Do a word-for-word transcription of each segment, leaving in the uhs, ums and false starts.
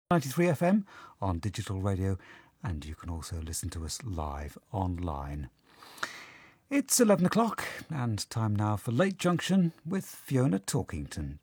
ninety-three F M on digital radio, and you can also listen to us live online. It's eleven o'clock and time now for Late Junction with Fiona Talkington.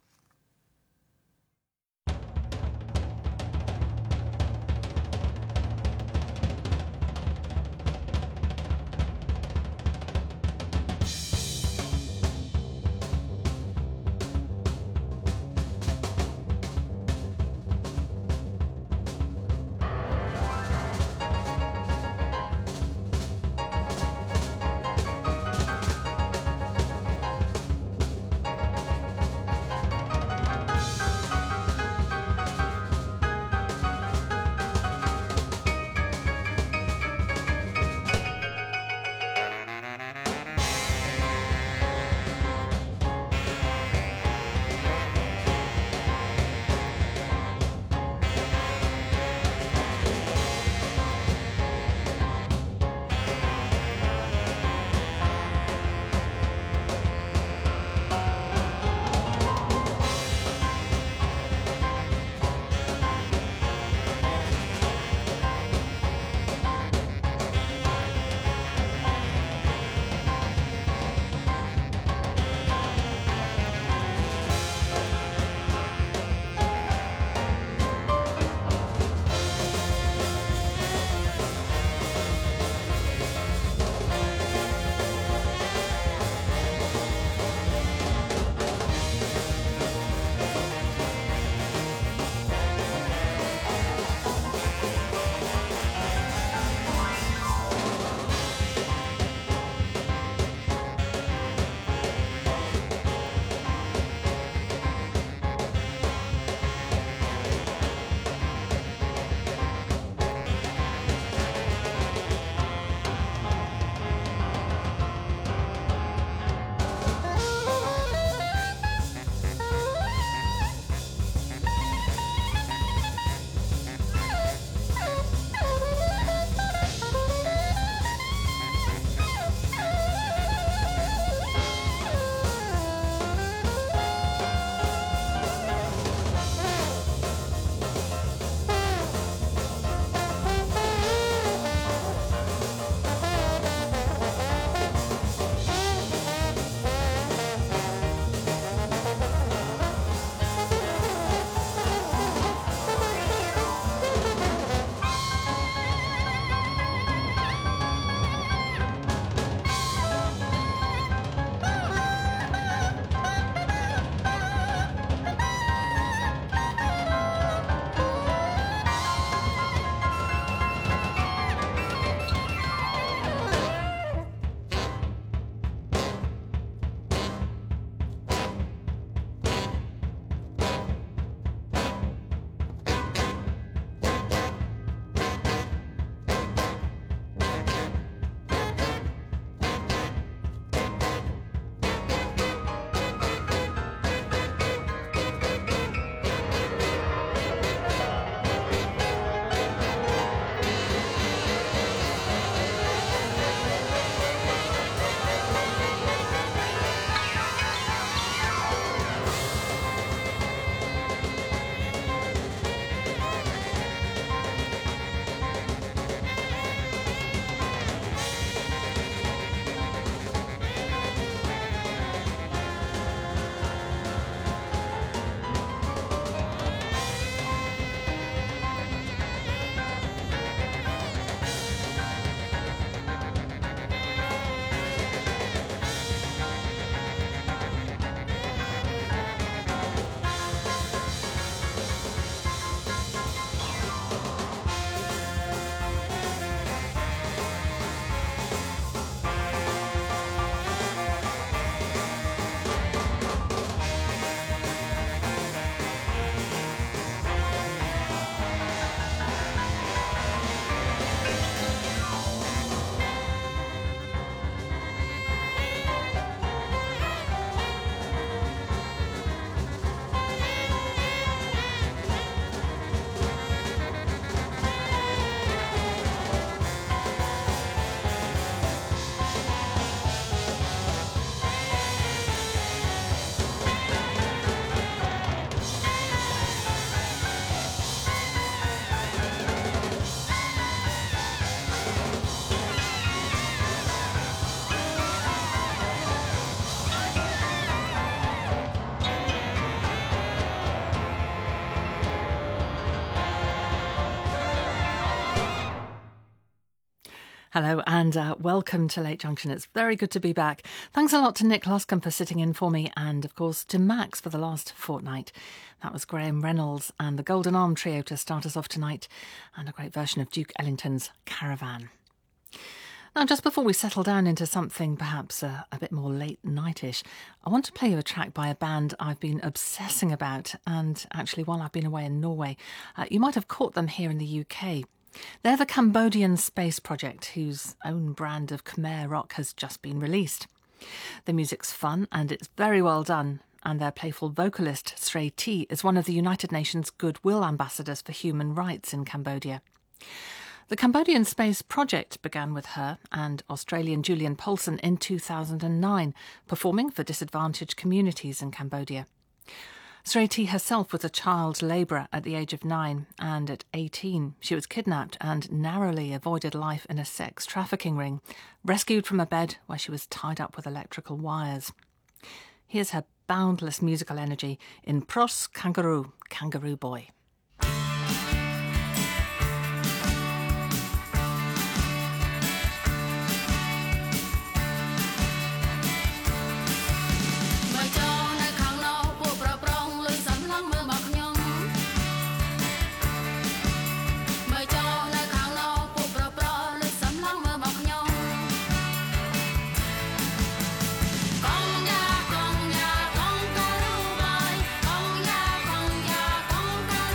Hello and uh, welcome to Late Junction. It's very good to be back. Thanks a lot to Nick Loscombe for sitting in for me and, of course, to Max for the last fortnight. That was Graham Reynolds and the Golden Arm Trio to start us off tonight, and a great version of Duke Ellington's Caravan. Now, just before we settle down into something perhaps uh, a bit more late-nightish, I want to play you a track by a band I've been obsessing about, and actually while I've been away in Norway. Uh, you might have caught them here in the U K. They're the Cambodian Space Project, whose own brand of Khmer rock has just been released. The music's fun and it's very well done, and their playful vocalist Srey T is one of the United Nations Goodwill Ambassadors for Human Rights in Cambodia. The Cambodian Space Project began with her and Australian Julian Poulsen in two thousand nine, performing for disadvantaged communities in Cambodia. Srey T herself was a child labourer at the age of nine, and at eighteen she was kidnapped and narrowly avoided life in a sex trafficking ring, rescued from a bed where she was tied up with electrical wires. Here's her boundless musical energy in Pros Kangaroo, Kangaroo Boy. Kong ya, kong ya, kong karoo boy. Kong ya, kong ya, kong karoo.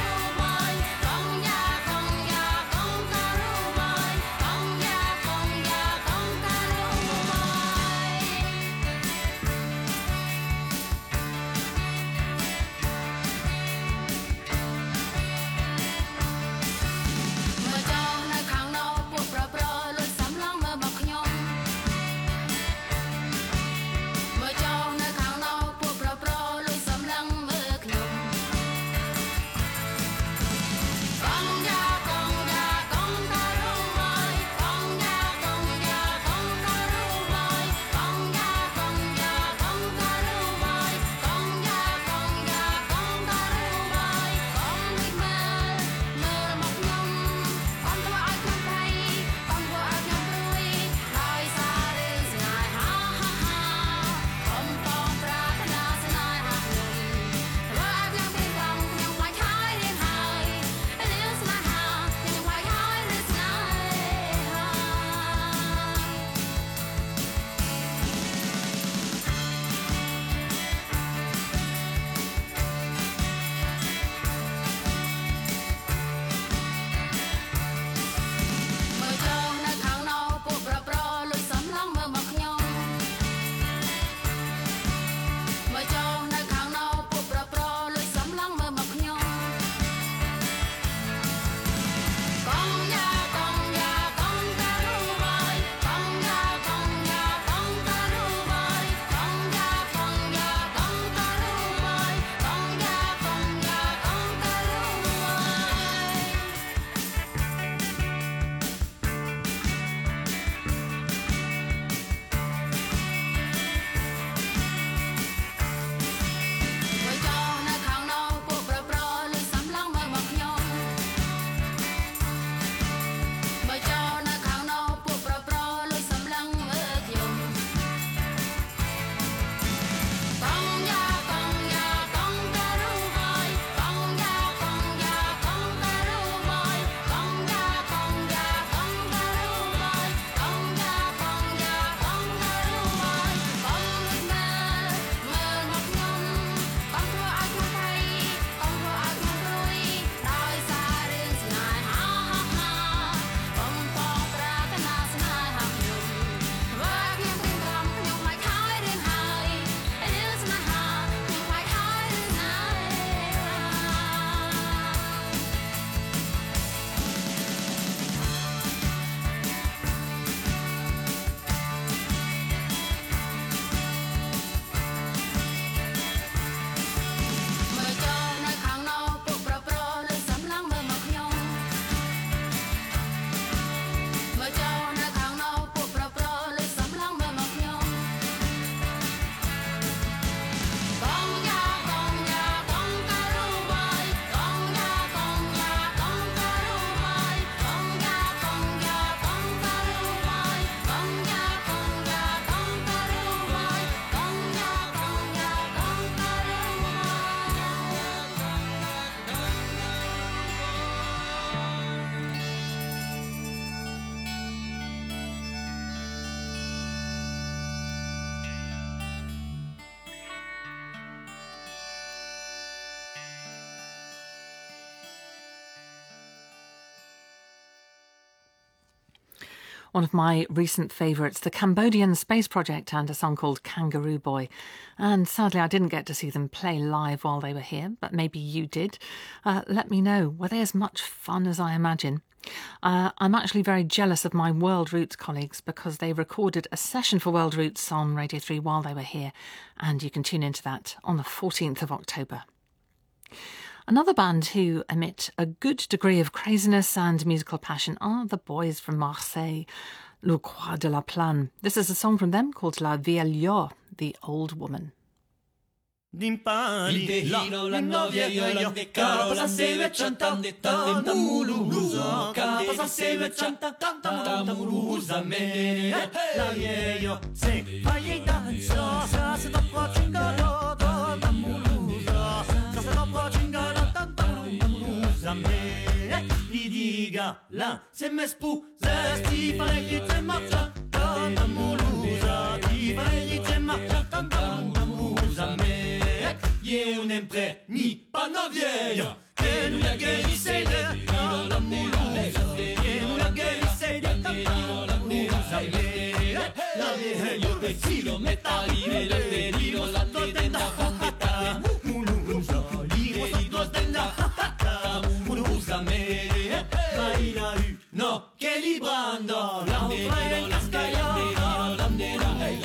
one of my recent favourites, the Cambodian Space Project, and a song called Kangaroo Boy. And sadly, I didn't get to see them play live while they were here, but maybe you did. Uh, let me know. Were they as much fun as I imagine? Uh, I'm actually very jealous of my World Roots colleagues because they recorded a session for World Roots on Radio three while they were here, and you can tune into that on the fourteenth of October. Another band who emit a good degree of craziness and musical passion are the boys from Marseille, Le Croix de la Plane. This is a song from them called La Vieille, the Old Woman. D'impari, il tehino, l'anno vieglio, capa sa seve cianta, tanta mulusa, capa sa seve cianta, tanta mulusa, me, la vieglio, se fai in danza, sa se dopo cingano, tanta mulusa, sa se dopo cingano, tanta mulusa, me, gli diga, là, se me spusa, ti pare che c'è marcia, tanta mulusa, ti pare che c'è marcia, tanta mulusa, me. E un impreni pa na vieille che nous la guérissait de la moulousa et nous la guérissait de la moulousa la vieille au vestito metallique le vestito la tenda fatta moulousa lire sotto tenda fatta moulousa me ma il a eu no che librando la vieille la scala la vieille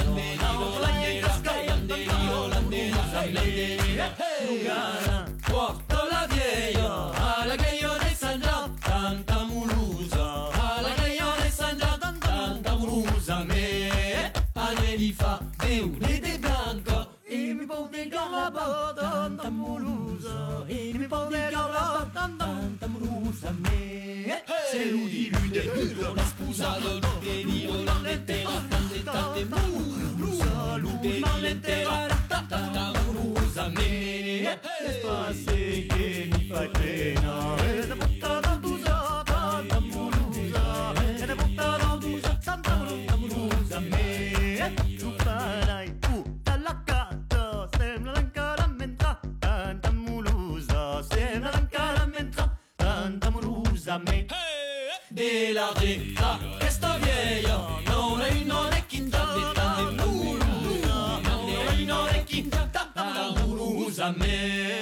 porto la vieille alla gaio de Sandra tanta mulusa alla gaio de Sandra tanta mulusa me ane li fa de un de blanco e mi porte garaba tanta mulusa e mi porte garaba tanta mulusa me se lui di lui de lui la sposato de dio la lettera tante mulusa lui la lettera tanta mulusa me Spase che mi fai pena e ne butta da tusa tanta mulusa e ne butta da tusa tanta mulusa me tu farai tu dalla casa sembra l'incaramenta tanta mulusa sembra l'incaramenta tanta mulusa me della retta questa vieia non è in orecchie tanta mulusa non è in orecchie tanta mulusa me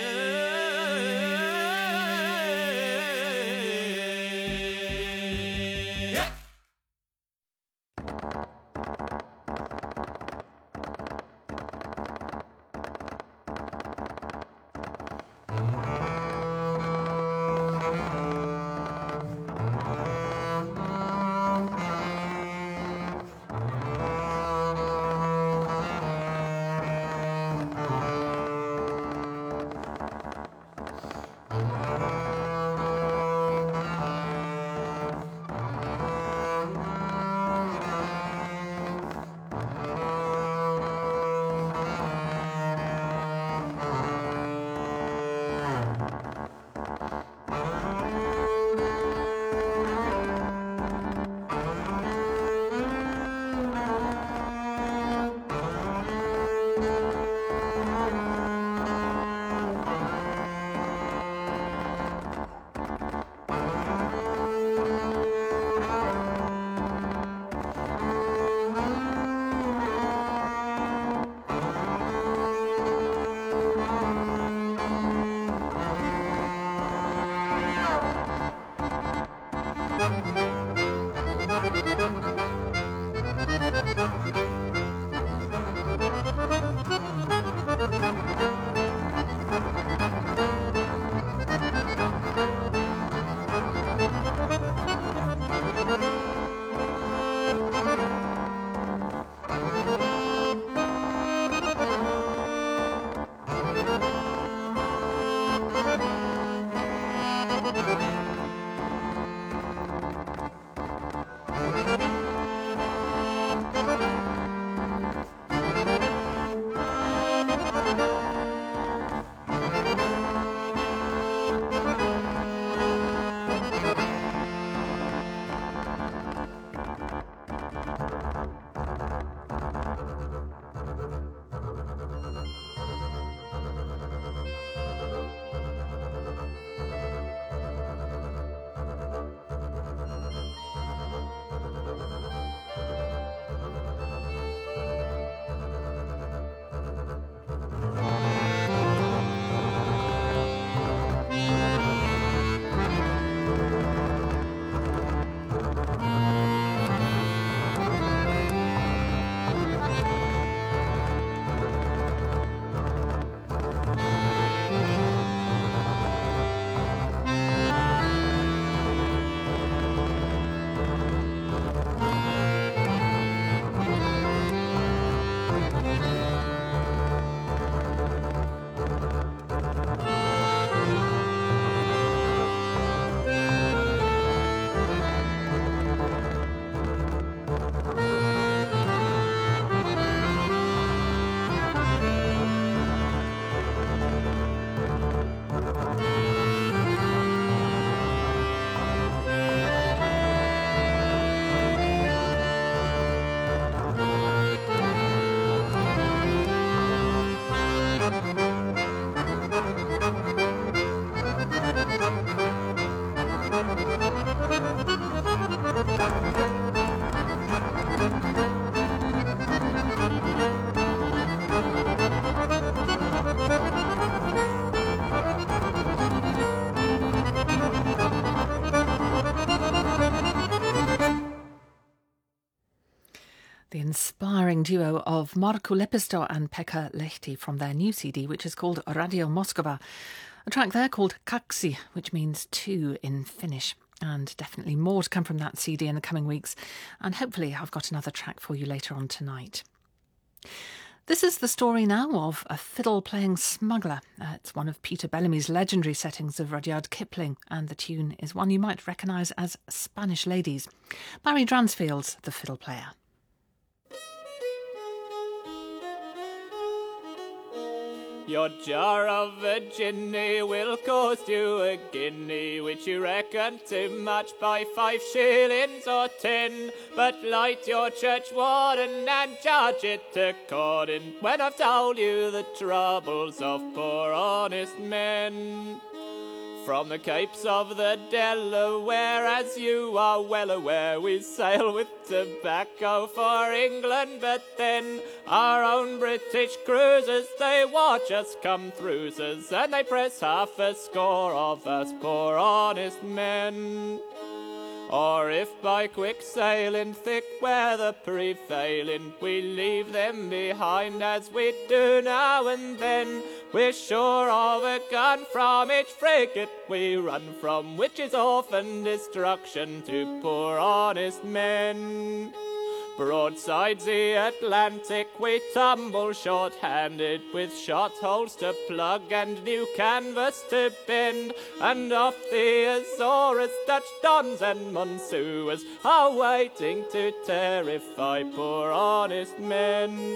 The inspiring duo of Markku Lepistö and Pekka Lehti from their new C D, which is called Radio Moskova. A track there called Kaksi, which means two in Finnish. And definitely more to come from that C D in the coming weeks. And hopefully I've got another track for you later on tonight. This is the story now of a fiddle-playing smuggler. Uh, it's one of Peter Bellamy's legendary settings of Rudyard Kipling, and the tune is one you might recognise as Spanish Ladies. Barry Dransfield's The Fiddle Player. Your jar of Virginia will cost you a guinea, which you reckon too much by five shillings or ten. But light your church warden and charge it according, when I've told you the troubles of poor honest men. From the capes of the Delaware, as you are well aware, we sail with tobacco for England, but then our own British cruisers, they watch us come through, and they press half a score of us poor honest men. Or if by quick sailing, thick weather prevailing, we leave them behind as we do now and then, we're sure of a gun from each frigate we run from, which is often destruction to poor honest men. Broadsides the Atlantic we tumble short-handed, with shot holes to plug and new canvas to bend, and off the Azores Dutch Dons and Monsuas are waiting to terrify poor honest men.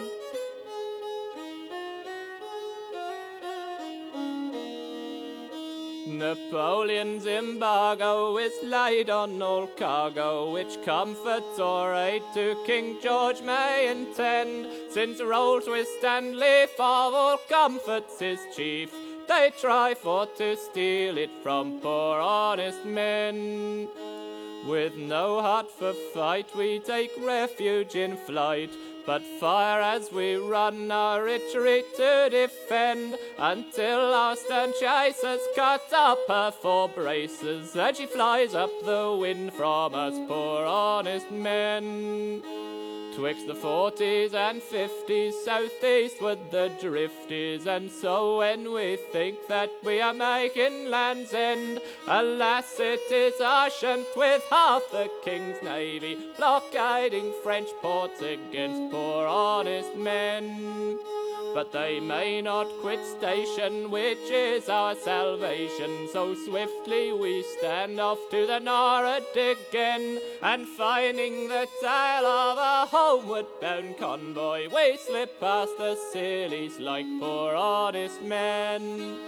Napoleon's embargo is laid on all cargo, which comfort or aid to King George may intend, since Rolls with Stanley for all comforts is chief, they try for to steal it from poor honest men. With no heart for fight we take refuge in flight, but fire as we run our retreat to defend, until our stern chasers cut up her four braces, and she flies up the wind from us poor honest men. Twixt the forties and fifties, southeastward the drift is, and so when we think that we are making land's end, alas it is Ushant with half the King's navy, blockading French ports against poor honest men. But they may not quit station, which is our salvation, so swiftly we stand off to the nor'ard again, and finding the tail of a homeward bound convoy, we slip past the Scillies like poor honest men.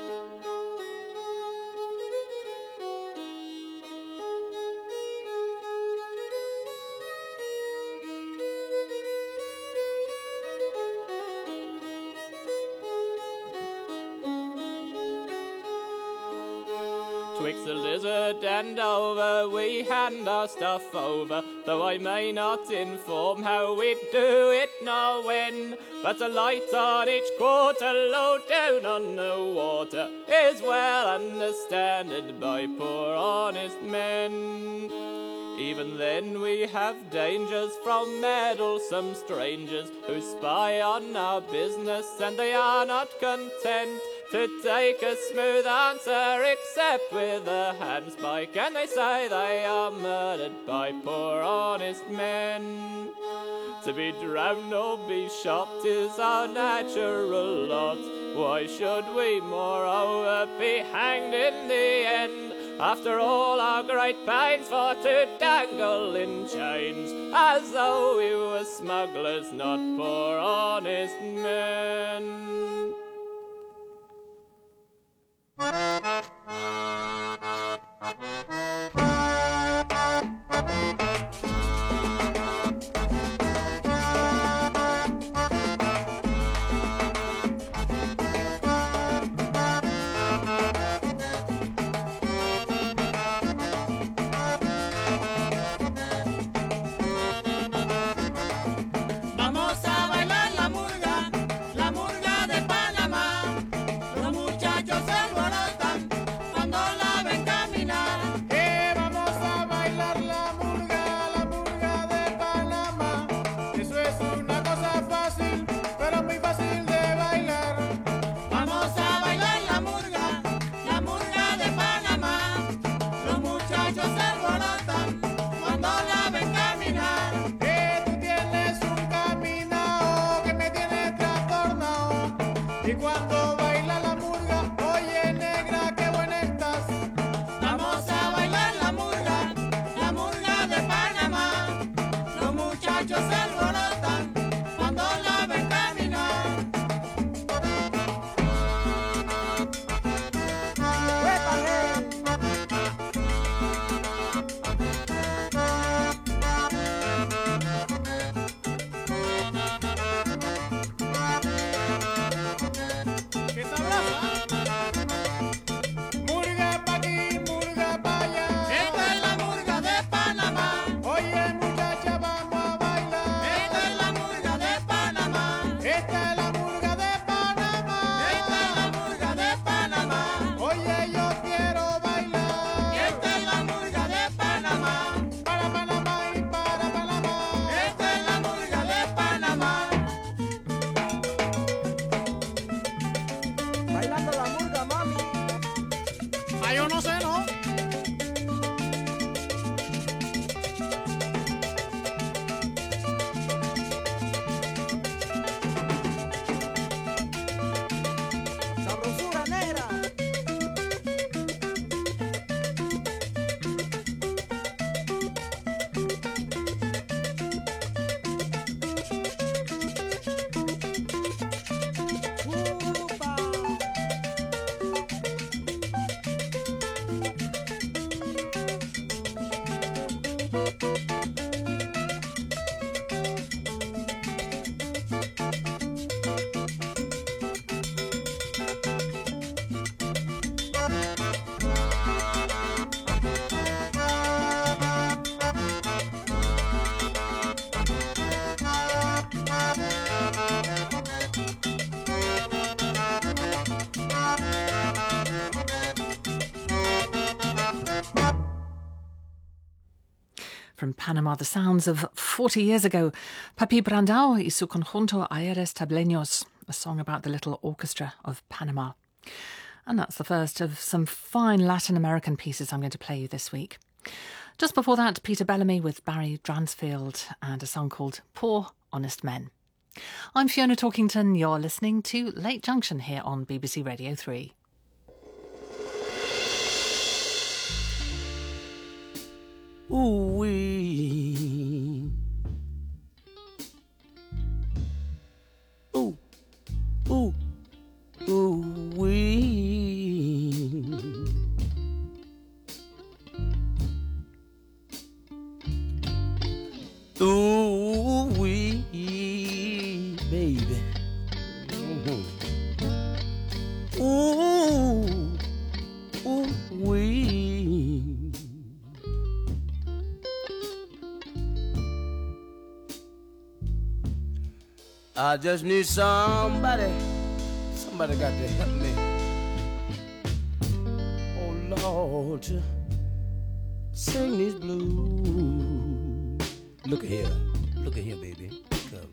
Twixt the Lizard and Dover we hand our stuff over, though I may not inform how we do it nor when, but a light on each quarter low down on the water is well understood by poor honest men. Even then we have dangers from meddlesome strangers who spy on our business, and they are not content to take a smooth answer except with a handspike, and they say they are murdered by poor honest men. To be drowned or be shot is our natural lot. Why should we moreover be hanged in the end, after all our great pains for to dangle in chains, as though we were smugglers, not poor honest men? From Panama, the sounds of forty years ago, Papi Brandao y su conjunto Aires Tableños, a song about the little orchestra of Panama. And that's the first of some fine Latin American pieces I'm going to play you this week. Just before that, Peter Bellamy with Barry Dransfield and a song called Poor Honest Men. I'm Fiona Talkington, you're listening to Late Junction here on B B C Radio three. Ooh-wee. Ooh, ooh, ooh-wee. Ooh-wee, baby. Mm-hmm. Ooh, ooh-wee. I just need somebody, somebody got to help me. Oh Lord, to sing these blues. Look at here, look at here, baby. Come.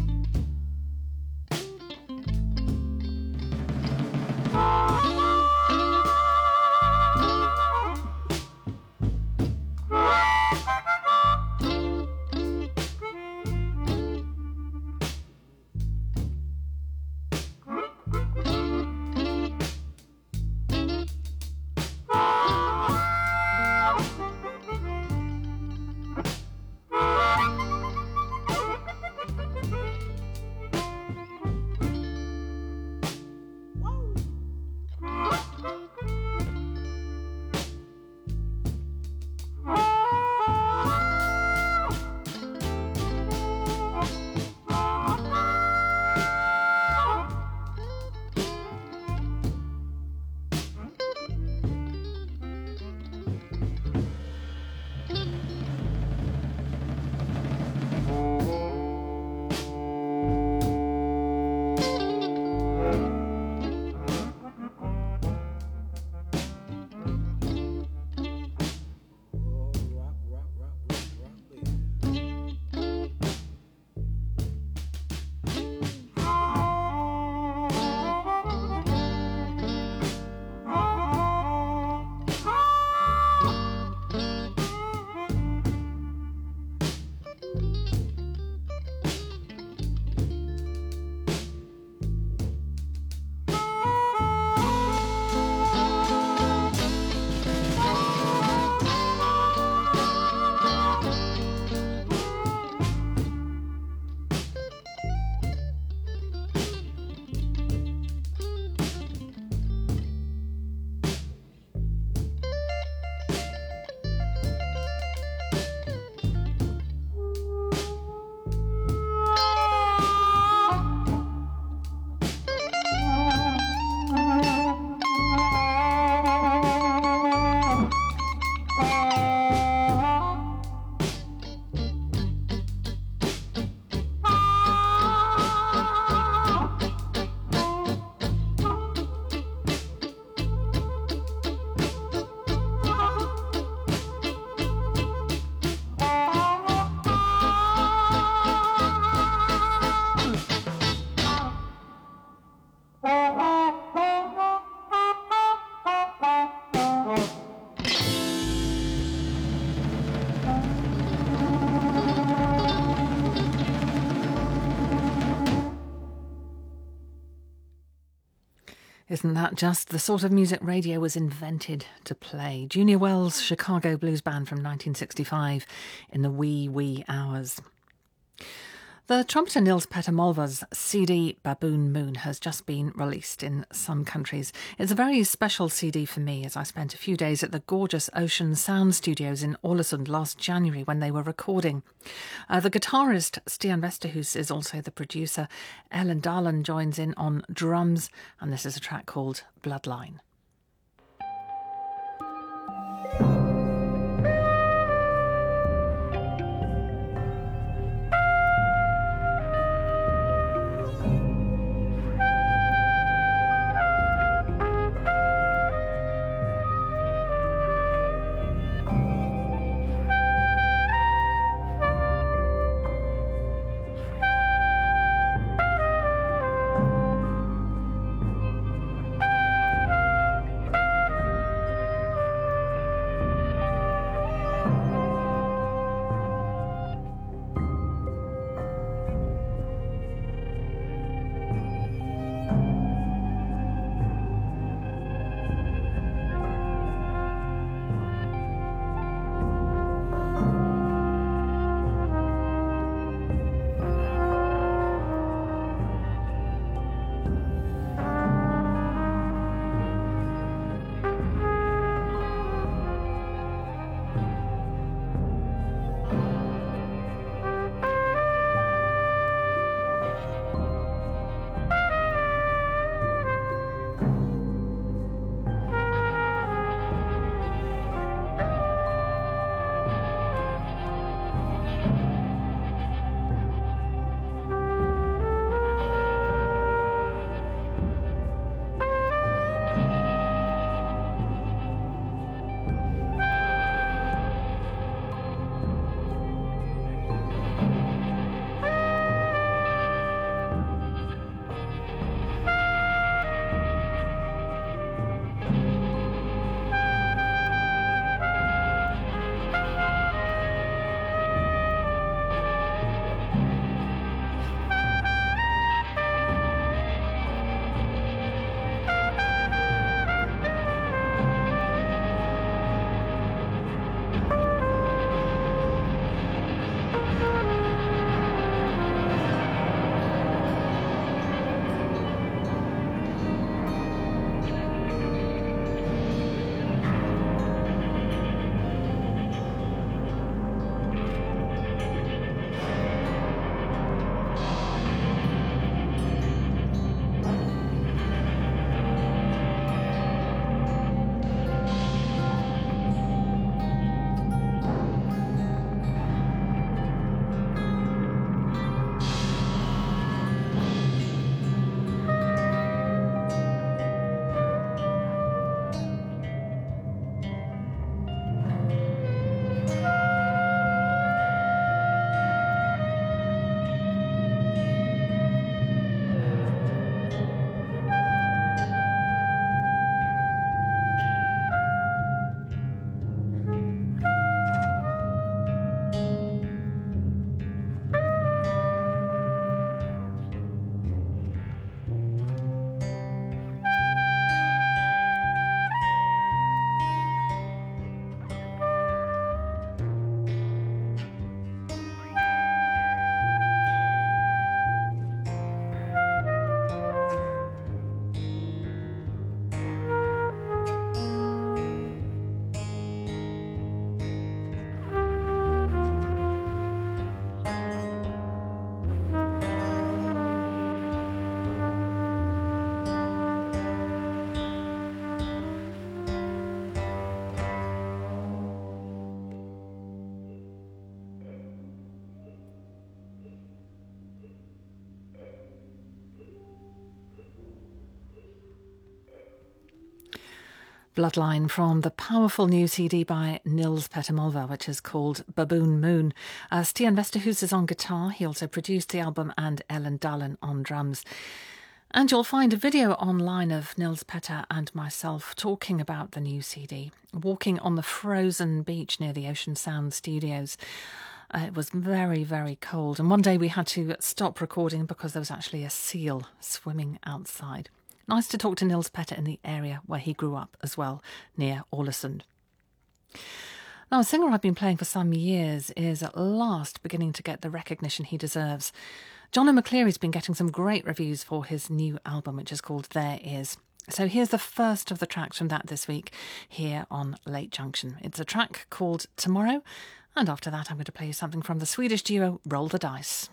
Isn't that just the sort of music radio was invented to play? Junior Wells' Chicago Blues Band from nineteen sixty-five in the wee, wee hours. The trumpeter Nils Petter Molvar's C D Baboon Moon has just been released in some countries. It's a very special C D for me, as I spent a few days at the gorgeous Ocean Sound Studios in Ålesund last January when they were recording. Uh, the guitarist Stian Vesterhus is also the producer. Ellen Dahlen joins in on drums, and this is a track called Bloodline. Bloodline from the powerful new C D by Nils Petter Molvar, which is called Baboon Moon. Uh, Stian Vesterhus is on guitar. He also produced the album, and Ellen Dahlen on drums. And you'll find a video online of Nils Petter and myself talking about the new C D, walking on the frozen beach near the Ocean Sound Studios. Uh, it was very, very cold, and one day we had to stop recording because there was actually a seal swimming outside. Nice to talk to Nils Petter in the area where he grew up as well, near Ålesund. Now, a singer I've been playing for some years is at last beginning to get the recognition he deserves. John O'Mcleary's been getting some great reviews for his new album, which is called There Is. So here's the first of the tracks from that this week here on Late Junction. It's a track called Tomorrow, and after that I'm going to play you something from the Swedish duo Roll the Dice.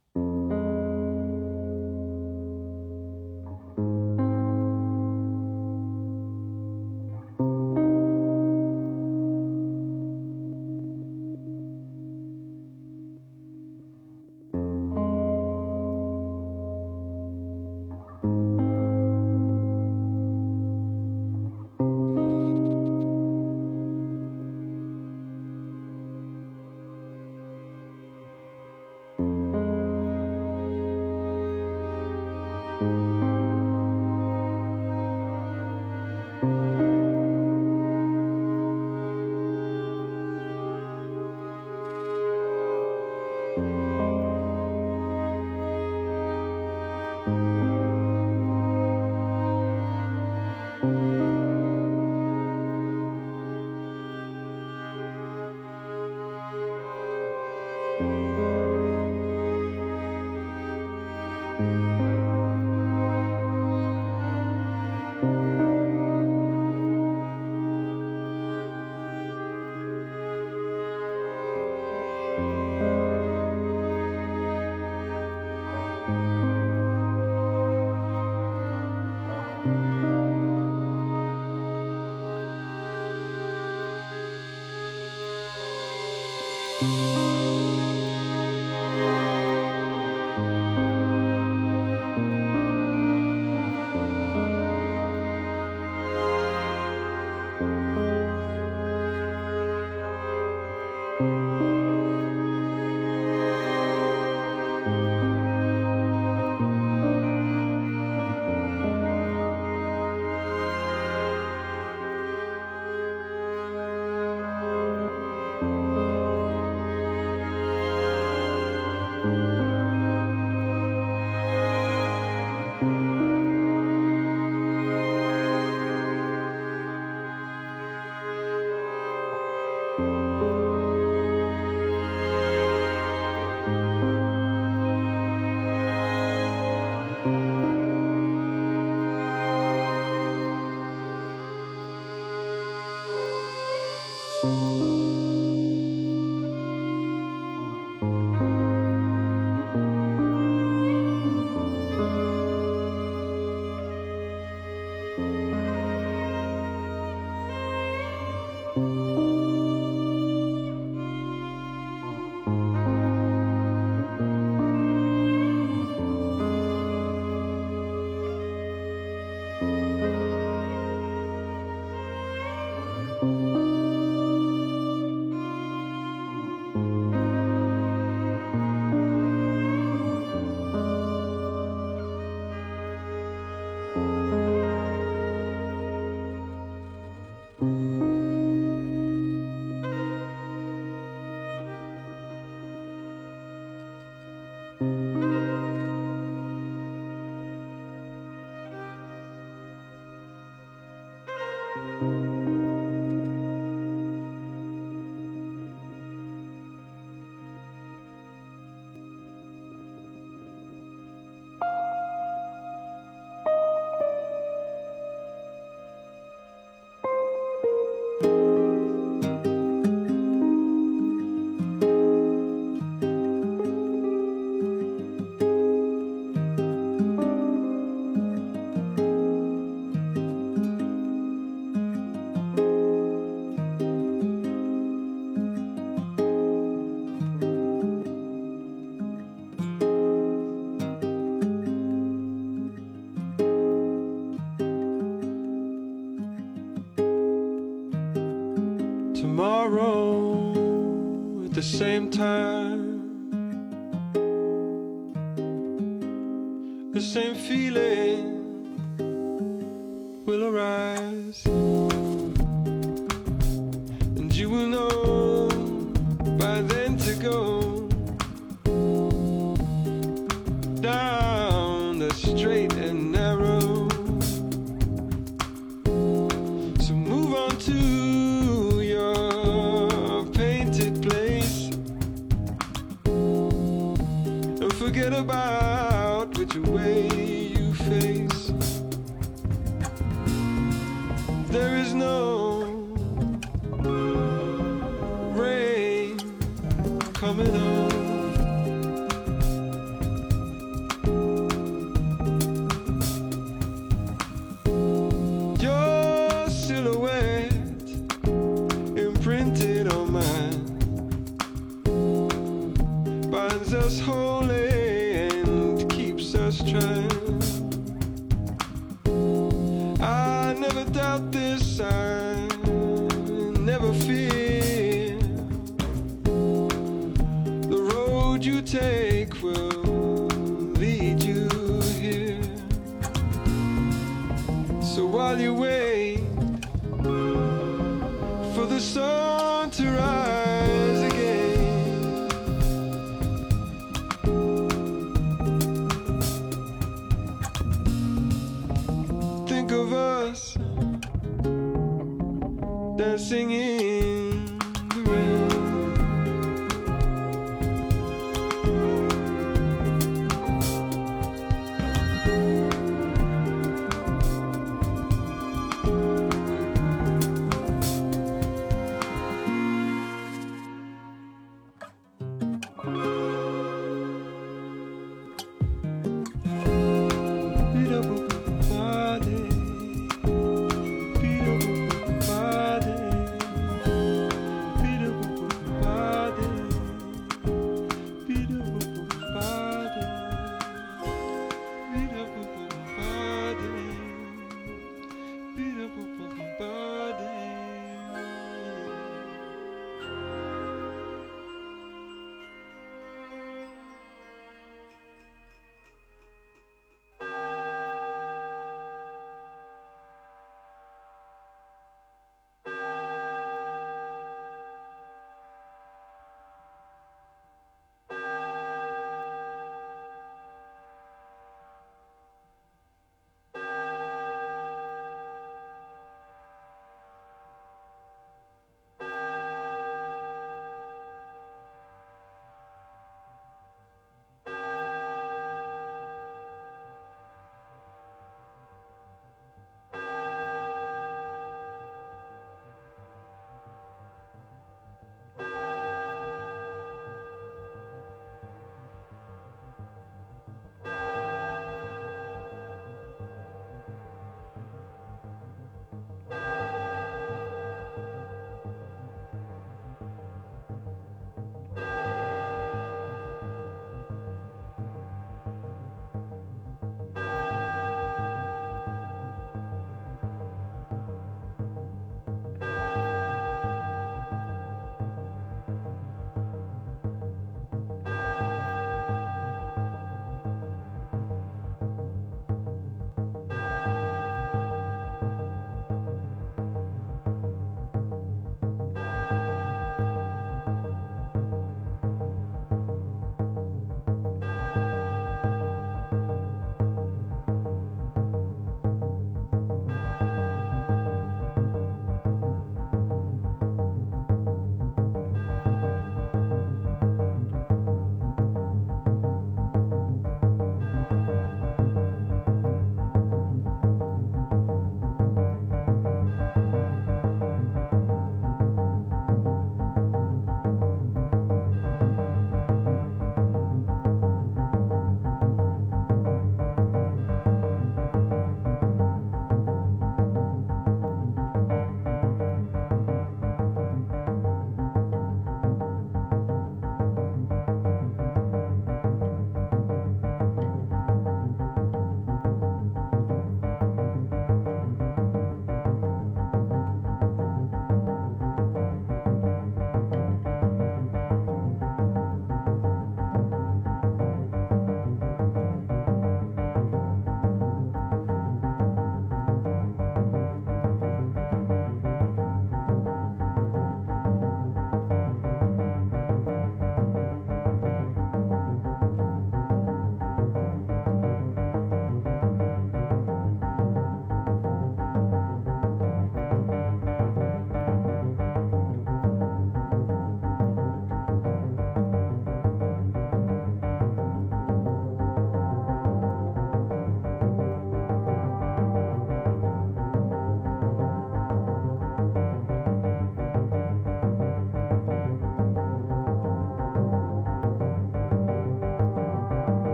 Tomorrow at the same time, the same feeling will arise, and you will know by then to go down the straight and narrow. So move on to your forget about which way you face. There is no rain coming on. Your silhouette imprinted on mine binds us holy and keeps us trying. I never doubt this, I never fear. The road you take will lead you here. So while you wait for the sun to rise again, think of us dancing in the rain.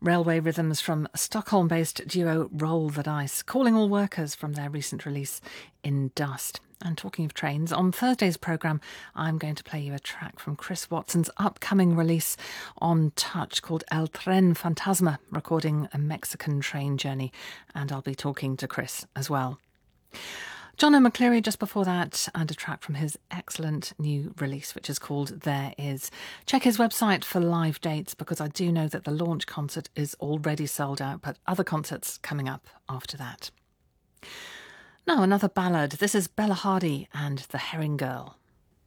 Railway rhythms from Stockholm-based duo Roll the Dice, calling all workers from their recent release In Dust. And talking of trains, on Thursday's programme, I'm going to play you a track from Chris Watson's upcoming release on Touch called El Tren Fantasma, recording a Mexican train journey. And I'll be talking to Chris as well. John O'Mcleary just before that, and a track from his excellent new release, which is called There Is. Check his website for live dates, because I do know that the launch concert is already sold out, but other concerts coming up after that. Now, another ballad. This is Bella Hardy and The Herring Girl.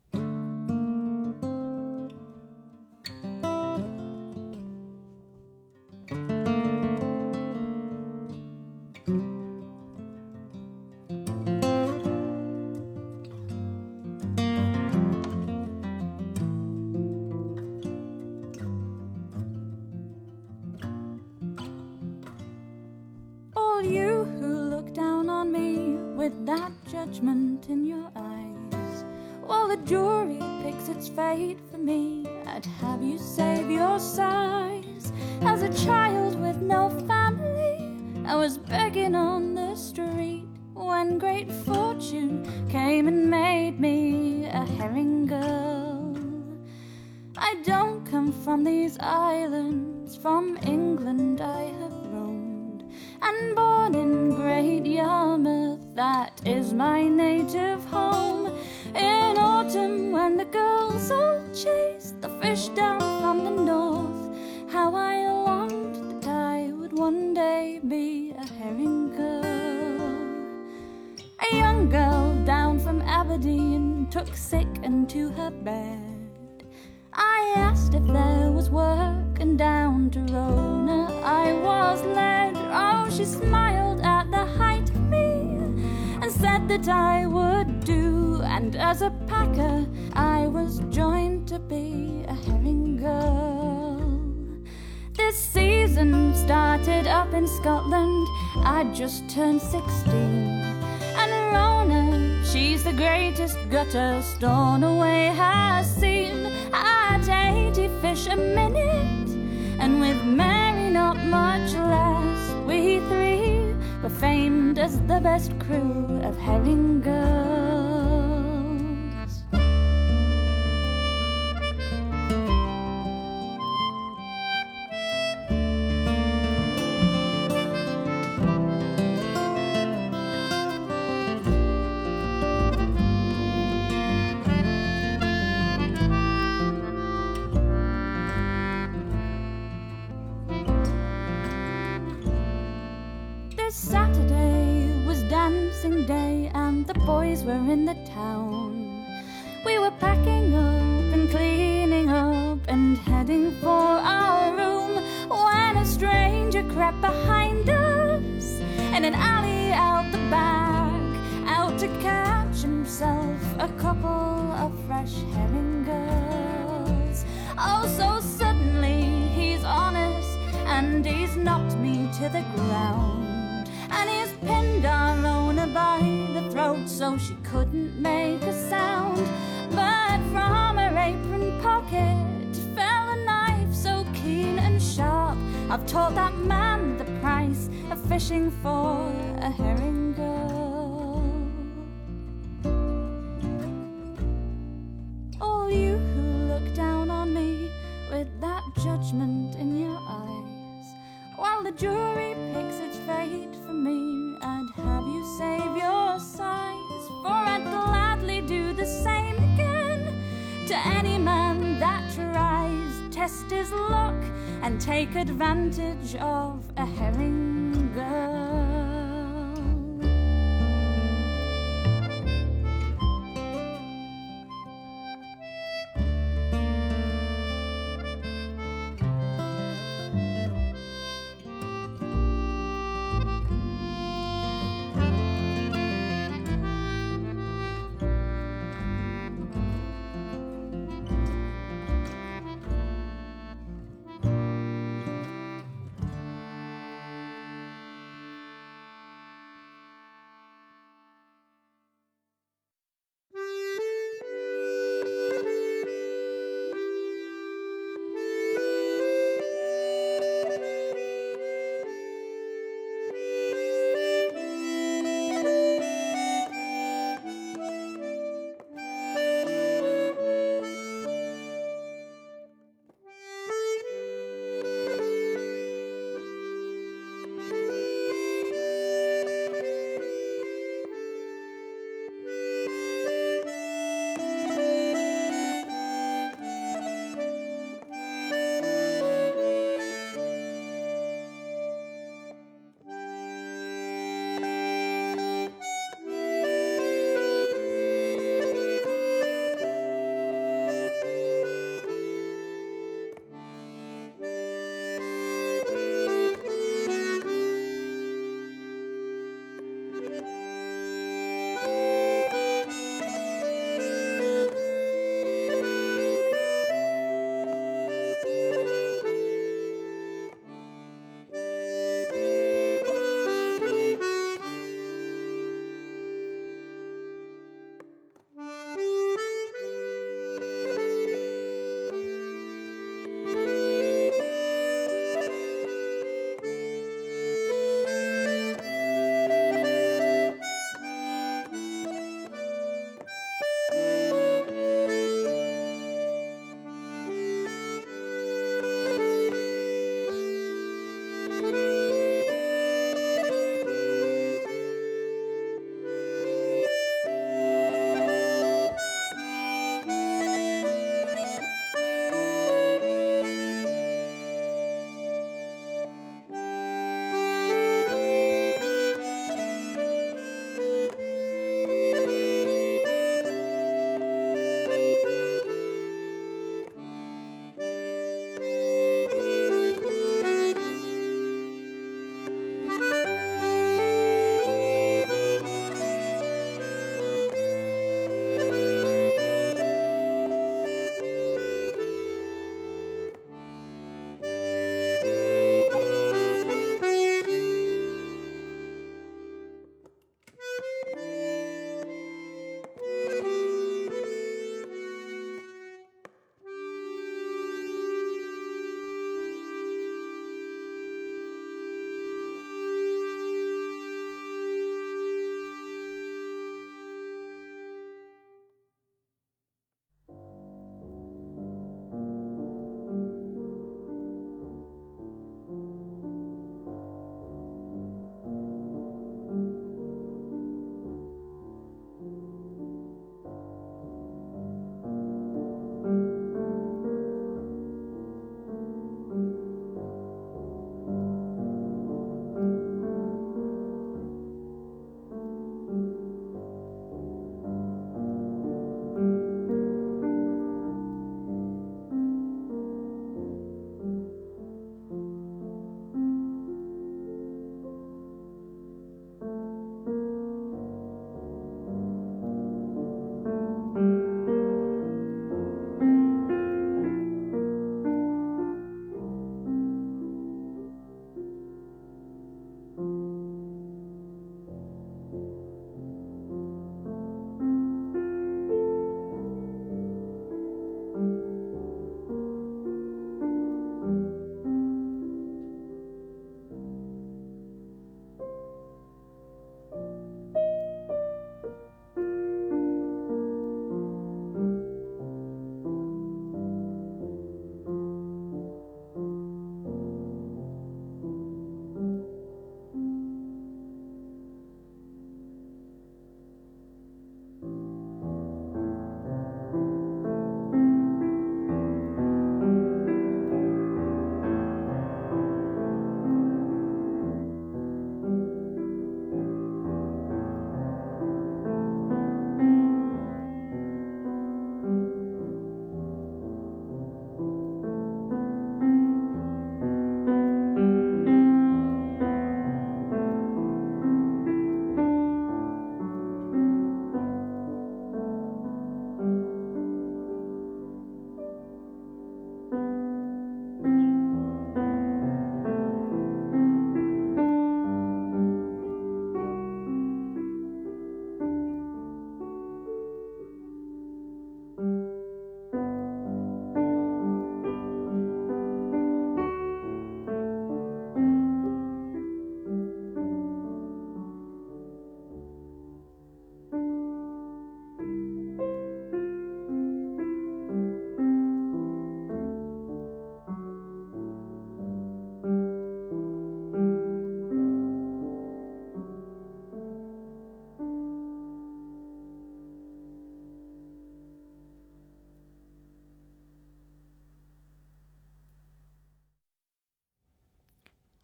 In your eyes, while the jury picks its fate for me, I'd have you save your sighs. As a child with no family, I was begging on the street when great fortune came and made me a herring girl. I don't come from these islands, from England I have roamed, and born in Great Yarmouth, that is my native home. In autumn when the girls all chase the fish down from the north, how I longed that I would one day be a herring girl. A young girl down from Aberdeen took sick into her bed. I asked if there was work, and down to Rona I was led. Oh, she smiled at the height of me and said that I would do, and as a packer I was joined to be a herring girl. This season started up in Scotland, I'd just turned sixteen, and Rona, she's the greatest gutter Stornoway has seen. At eighty fish a minute, and with Mary not much less, we three were famed as the best crew of herring girls. Saturday was dancing day, and the boys were in the town. We were packing up and cleaning up and heading for our room, when a stranger crept behind us in an alley out the back, out to catch himself a couple of fresh herring girls. Oh, so suddenly he's on us, and he's knocked me to the ground, and he's pinned our Rona by the throat so she couldn't make a sound. But from her apron pocket fell a knife so keen and sharp. I've taught that man the price of fishing for a herring girl. All you who look down on me with that judgment in your eyes, while the jury picks its fate for me, I'd have you save your sighs, for I'd gladly do the same again to any man that tries, test his luck and take advantage of a herring girl.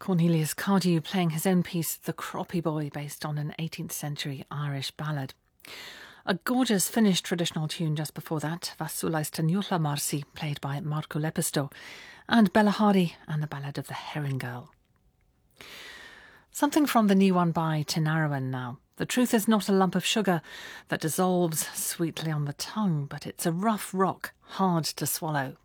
Cornelius Cardew playing his own piece, The Croppy Boy, based on an eighteenth century Irish ballad. A gorgeous Finnish traditional tune just before that, Vassulaisten Juhlamarsi, played by Markku Lepistö, and Bella Hardy and the Ballad of the Herring Girl. Something from the new one by Tinariwen now. The truth is not a lump of sugar that dissolves sweetly on the tongue, but it's a rough rock, hard to swallow.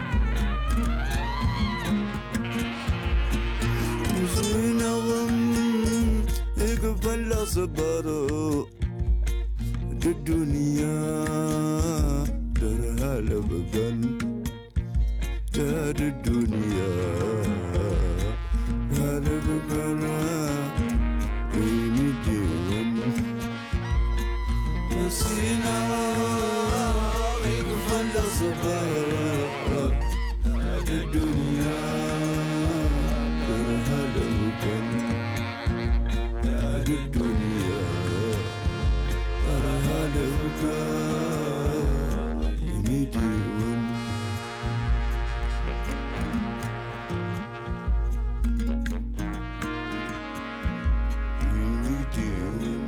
Swing of them sabaro the dunya dar halabagan da the dunya halabagan ini diwan masina ikfanda sabaro the dunya dar halabagan the dunya ini diwan ini diwan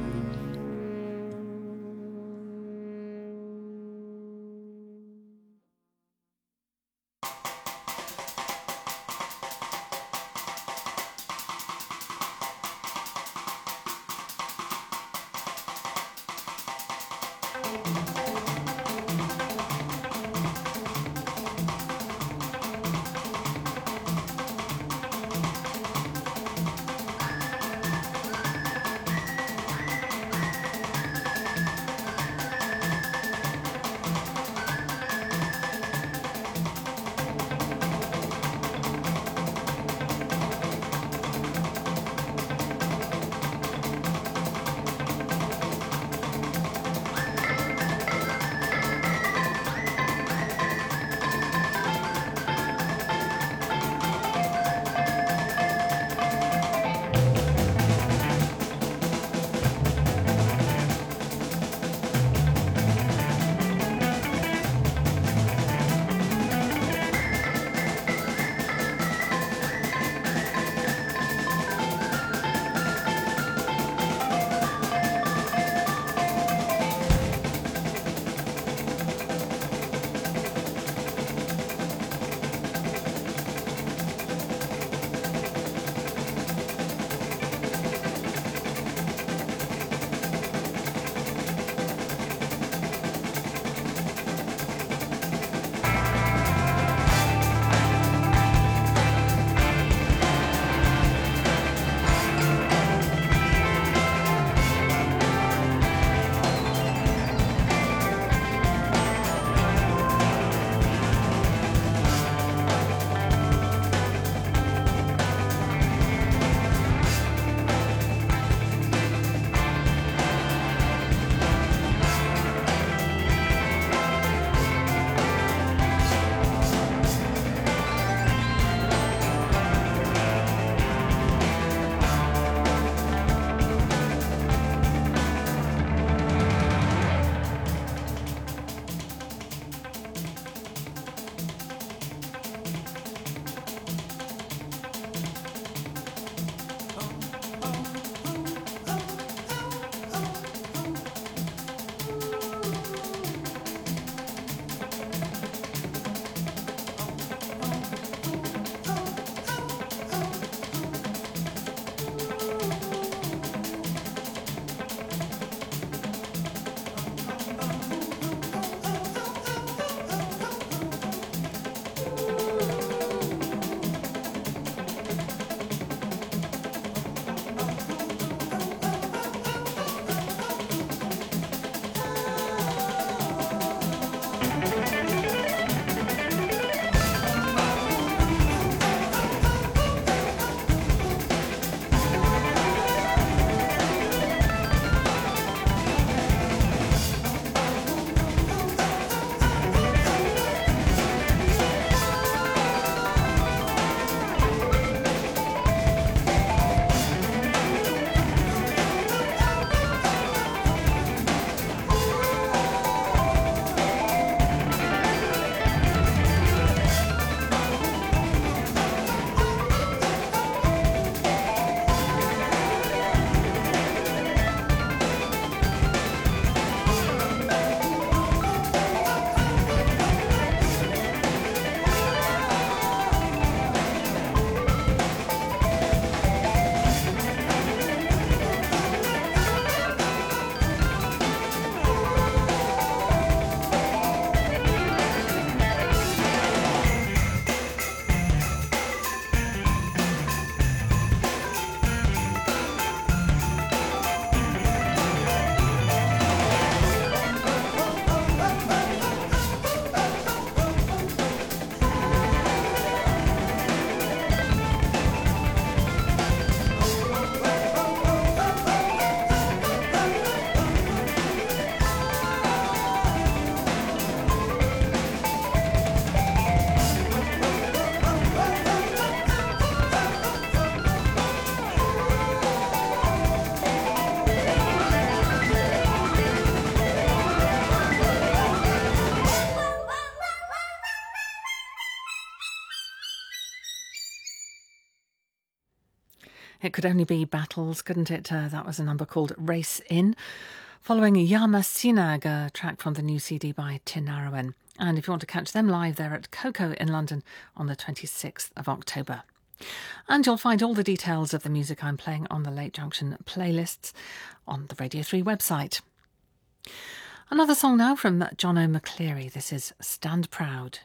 It Could Only Be Battles, couldn't it? Uh, that was a number called Race In, following Yama Sinag, a track from the new C D by Tinariwen. And if you want to catch them live, they're at Coco in London on the twenty-sixth of October. And you'll find all the details of the music I'm playing on the Late Junction playlists on the Radio three website. Another song now from John O'Mcleary. This is Stand Proud.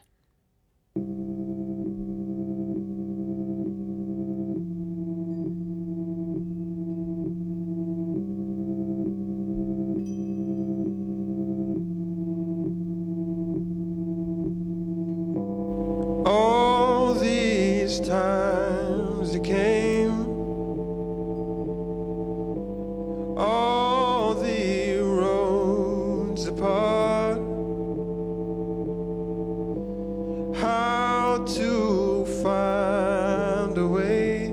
All these times it came, all the roads apart, how to find a way,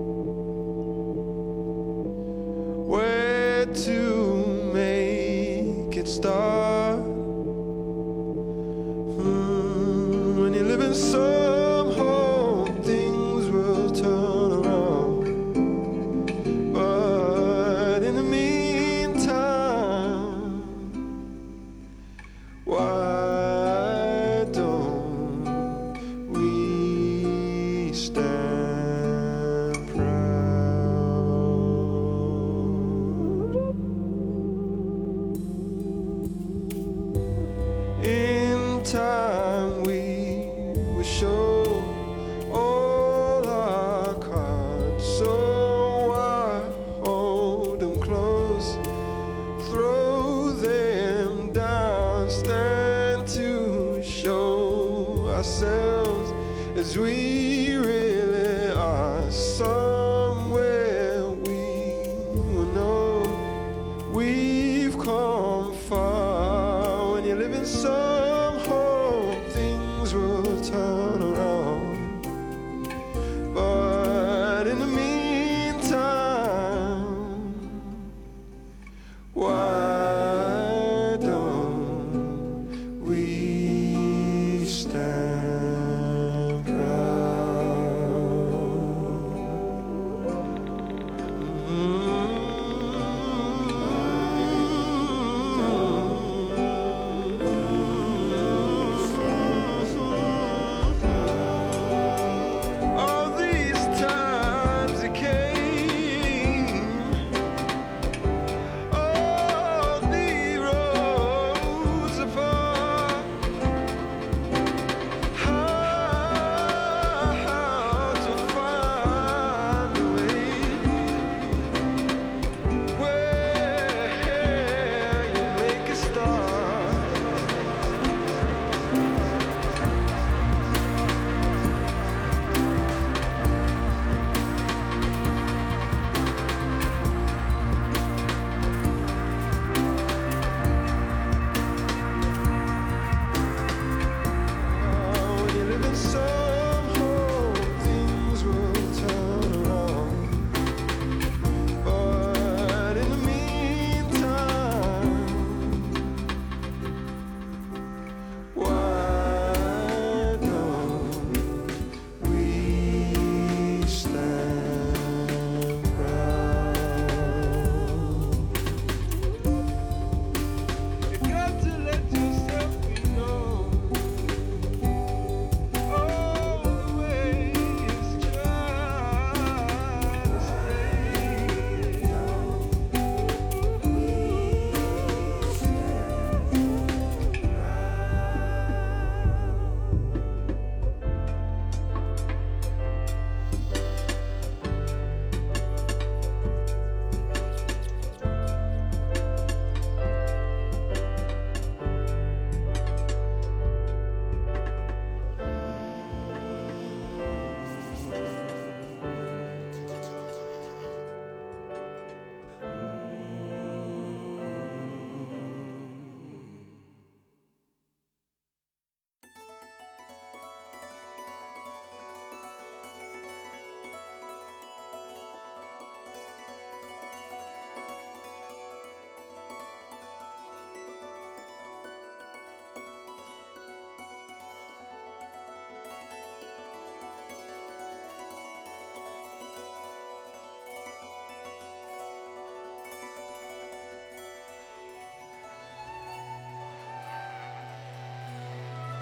where to make it start. Mm, when you live in some home, things will turn around.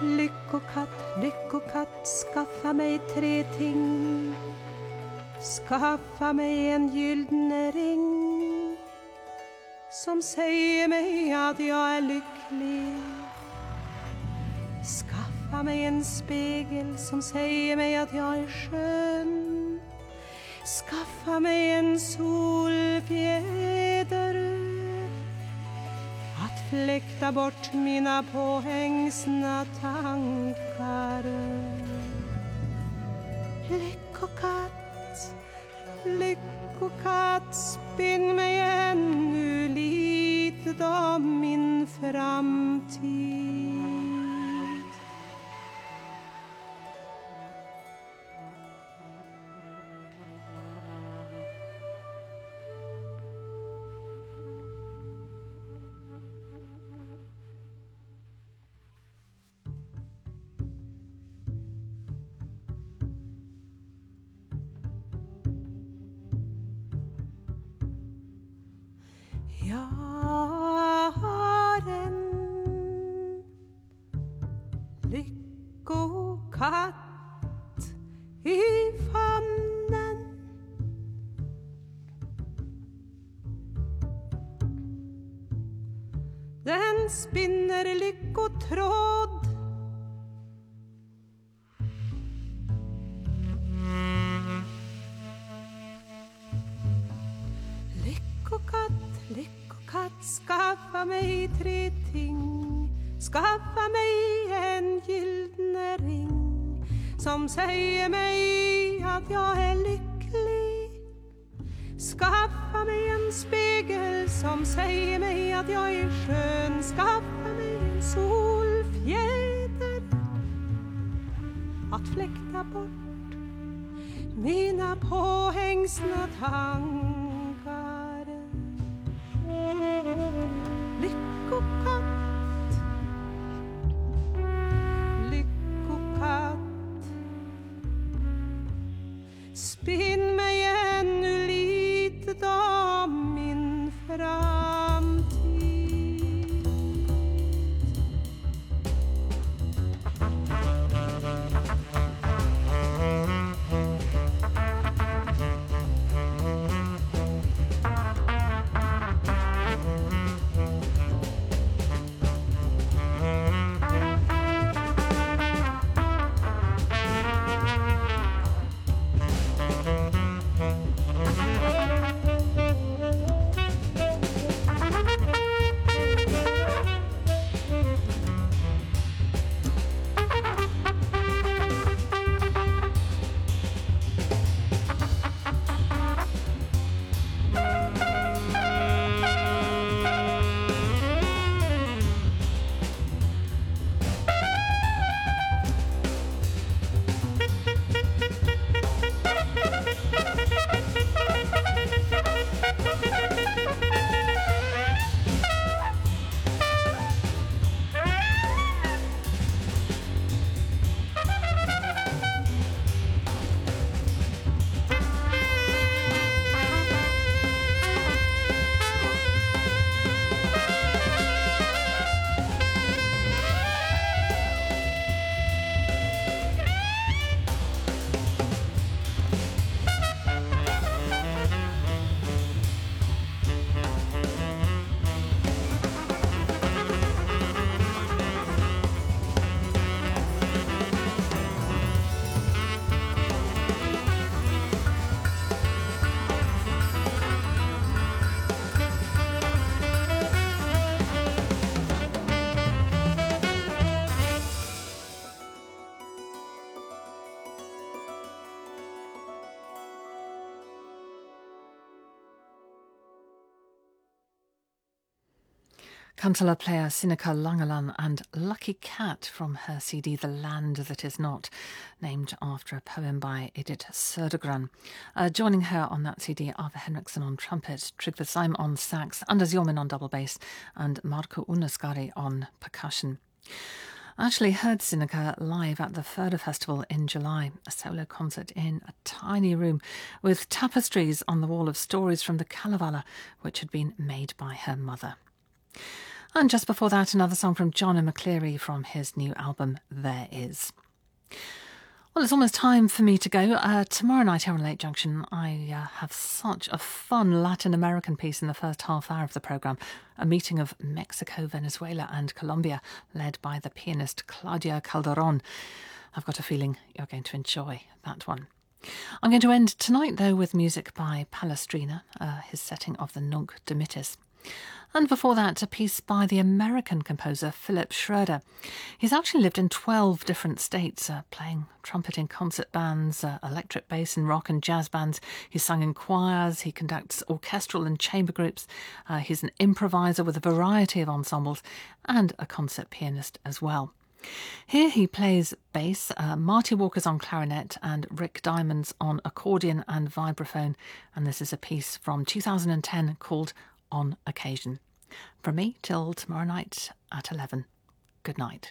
Lyckokatt, lyckokatt, skaffa mig tre ting. Skaffa mig en gyldne ring som säger mig att jag är lycklig. Skaffa mig en spegel som säger mig att jag är skön. Skaffa mig en solfjäder att fläkta bort mina påhängsna tankar. Lyckokatt, lyckokatt, spinn mig ännu litet om min framtid. Jag har en lyckokatt i famnen. Den spinner lyckotråd. Lyckokatt, lyckokatt, skaffa mig tre ting. Skaffa mig en gyldne ring som säger mig att jag är lycklig. Skaffa mig en spegel som säger mig att jag är skön. Skaffa mig en solfjäder att fläkta bort mina påhängsna tankar. Lyckokatt, lyckokatt, spinn mig ännu litet om min framtid. Cantala player Sineca Langalan and Lucky Cat from her C D The Land That Is Not, named after a poem by Edith Södergran. Uh, joining her on that C D, Arve Henriksson on trumpet, Trygve Seim on sax, Anders Jormin on double bass, and Marco Unaskari on percussion. I actually heard Sineca live at the Further Festival in July, a solo concert in a tiny room with tapestries on the wall of stories from the Kalevala, which had been made by her mother. And just before that, another song from John O'Mcleary from his new album, There Is. Well, it's almost time for me to go. Uh, tomorrow night here on Late Junction, I uh, have such a fun Latin American piece in the first half hour of the programme. A meeting of Mexico, Venezuela and Colombia, led by the pianist Claudia Calderon. I've got a feeling you're going to enjoy that one. I'm going to end tonight, though, with music by Palestrina, uh, his setting of the Nunc Dimittis. And before that, a piece by the American composer Philip Schroeder. He's actually lived in twelve different states, uh, playing trumpet in concert bands, uh, electric bass in rock and jazz bands. He's sung in choirs, he conducts orchestral and chamber groups. Uh, he's an improviser with a variety of ensembles and a concert pianist as well. Here he plays bass, uh, Marty Walker's on clarinet and Rick Diamond's on accordion and vibraphone. And this is a piece from two thousand ten called On Occasion. From me till tomorrow night at eleven. Good night.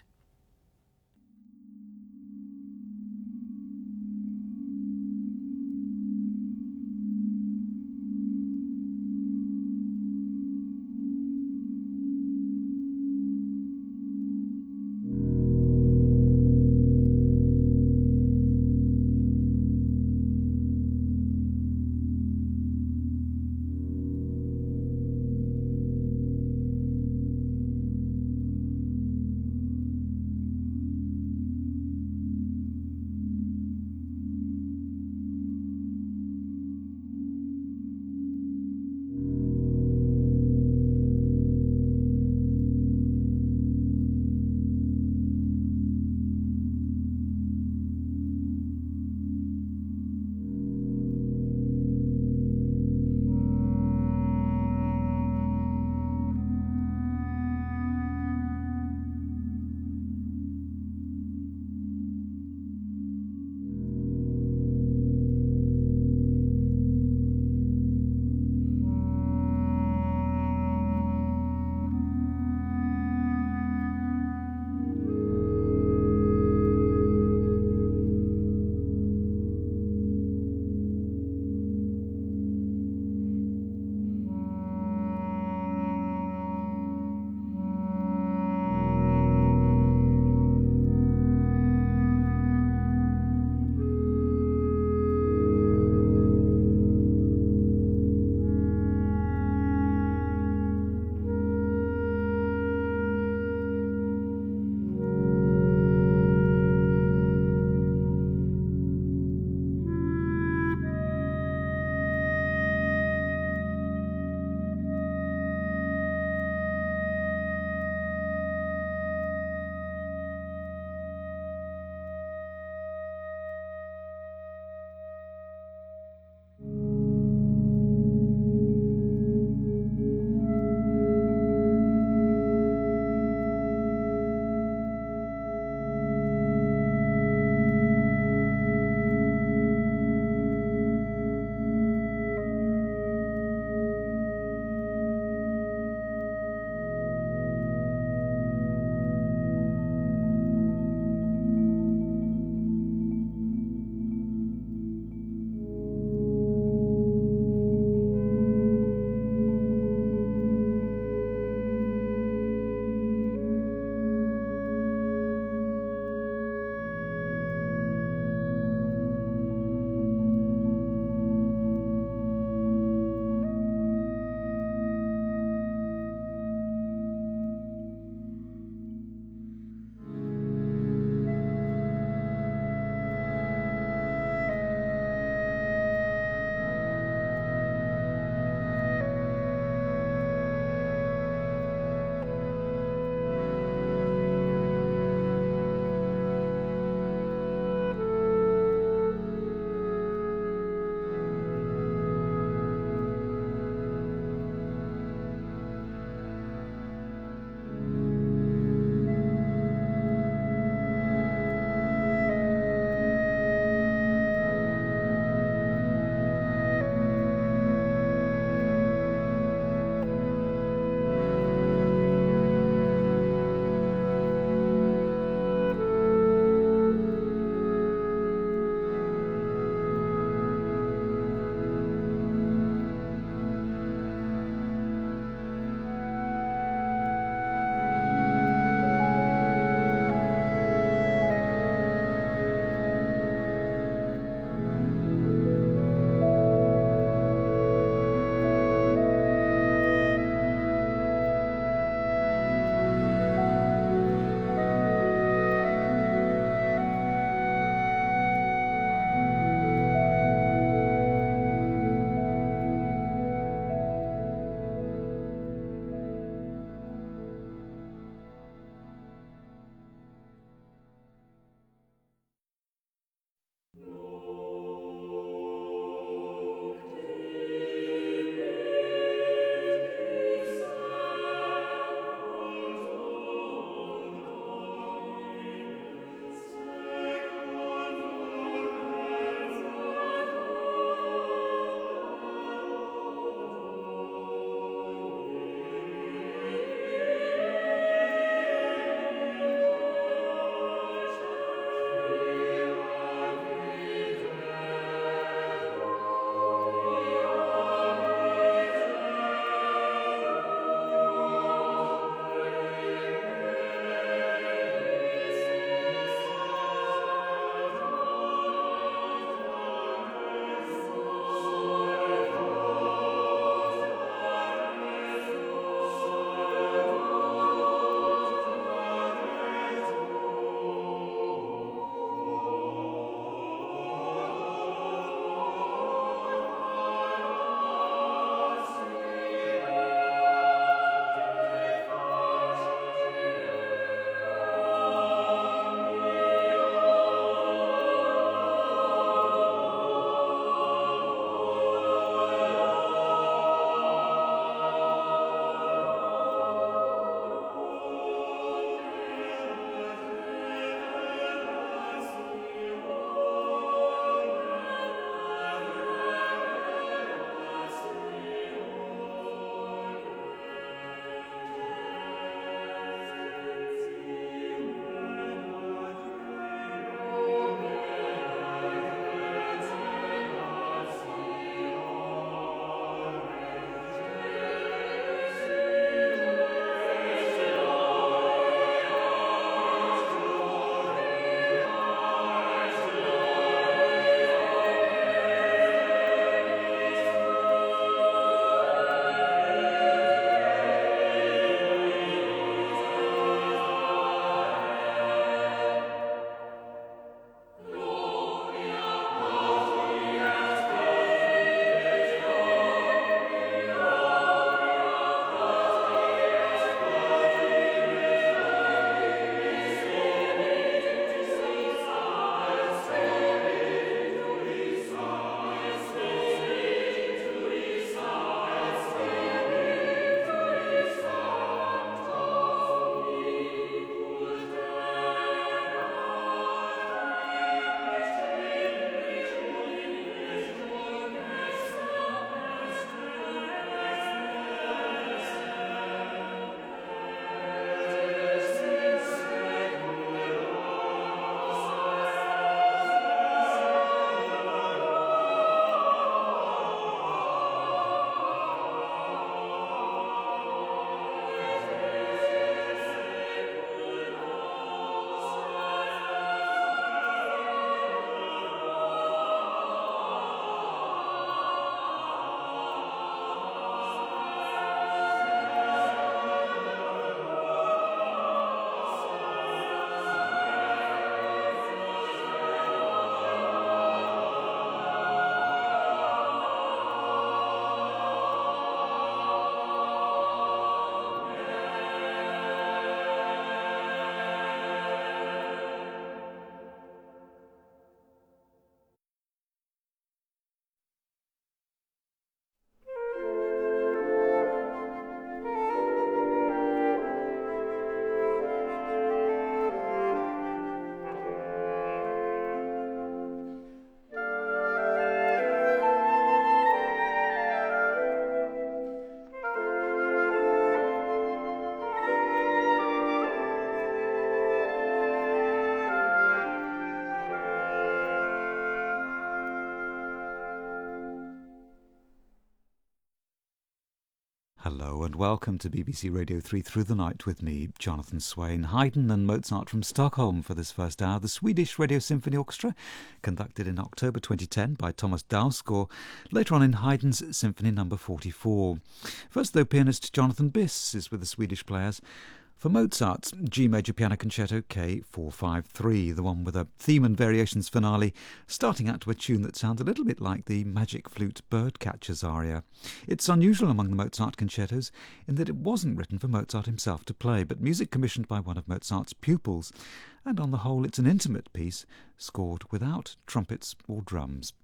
Hello and welcome to B B C Radio three Through the Night with me, Jonathan Swain. Haydn and Mozart from Stockholm for this first hour. The Swedish Radio Symphony Orchestra, conducted in October twenty ten by Thomas Dausgaard, later on in Haydn's Symphony number forty-four. First, though, pianist Jonathan Biss is with the Swedish players for Mozart's G Major Piano Concerto K four fifty-three, the one with a theme and variations finale, starting out to a tune that sounds a little bit like the Magic Flute Birdcatcher's aria. It's unusual among the Mozart concertos in that it wasn't written for Mozart himself to play, but music commissioned by one of Mozart's pupils, and on the whole it's an intimate piece, scored without trumpets or drums.